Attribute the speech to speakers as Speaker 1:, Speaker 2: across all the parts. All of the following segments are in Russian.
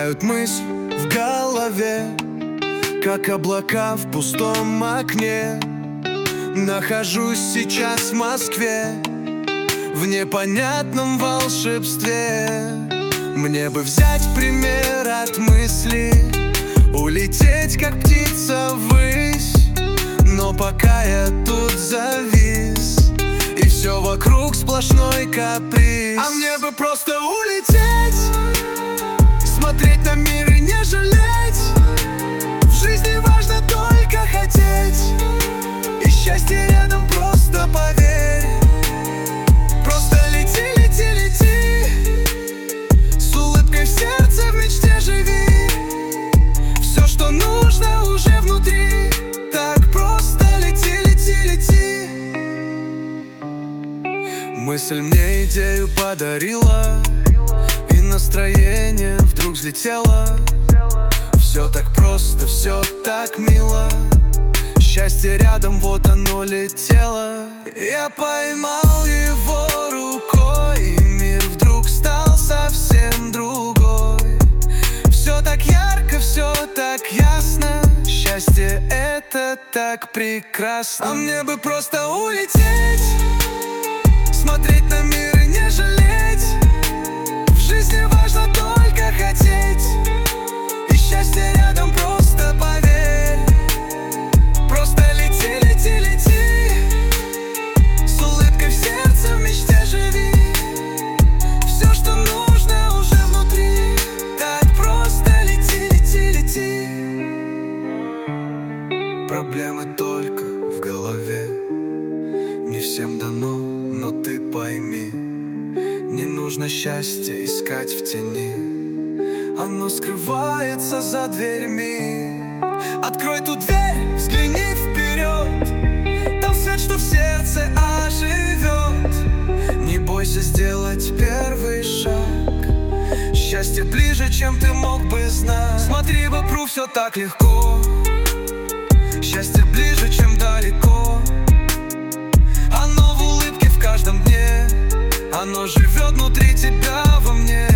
Speaker 1: Мелькают мысли в голове, как облака в пустом окне. Нахожусь сейчас в Москве, в непонятном волшебстве. Мне бы взять пример от мысли, улететь, как птица ввысь. Но пока я тут завис, и все вокруг сплошной каприз. А мне бы просто улететь, смотреть на мир и не жалеть. В жизни важно только хотеть, и счастье рядом, просто поверь. Просто лети, лети, лети, с улыбкой в сердце, в мечте живи. Все, что нужно, уже внутри. Так просто лети, лети, лети. Мысль мне идею подарила, и настроение вдруг взлетело. Все так просто, все так мило. Счастье рядом, вот оно летело. Я поймал его рукой, и мир вдруг стал совсем другой. Все так ярко, все так ясно. Счастье — это так прекрасно. А мне бы просто улететь, смотреть на мир и не жалеть. В жизни важно только хотеть, и счастье рядом, просто поверь. Просто лети, лети, лети, с улыбкой в сердце, в мечте живи. Все, что нужно, уже внутри. Так просто лети, лети, лети. Проблемы только в голове, не всем дано, но ты пойми, не нужно счастье искать в тени, оно скрывается за дверьми. Открой ту дверь, взгляни вперед, там свет, что в сердце оживет. Не бойся сделать первый шаг, счастье ближе, чем ты мог бы знать. Смотри вокруг, все так легко, счастье ближе, чем далеко. Оно в улыбке в каждом дне, оно живет внутри тебя, во мне.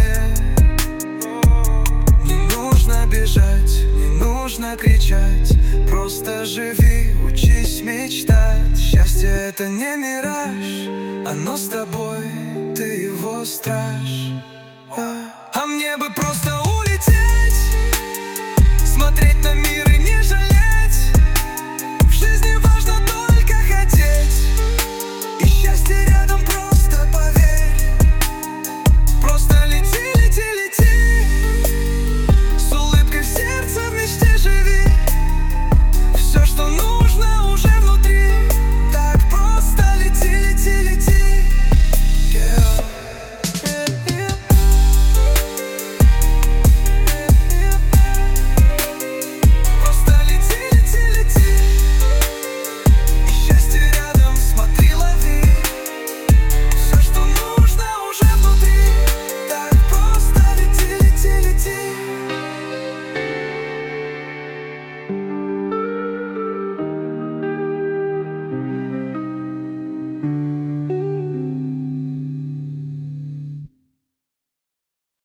Speaker 1: Не нужно бежать, не нужно кричать, просто живи, учись мечтать. Счастье — это не мираж, оно с тобой, ты его страж. А мне бы просто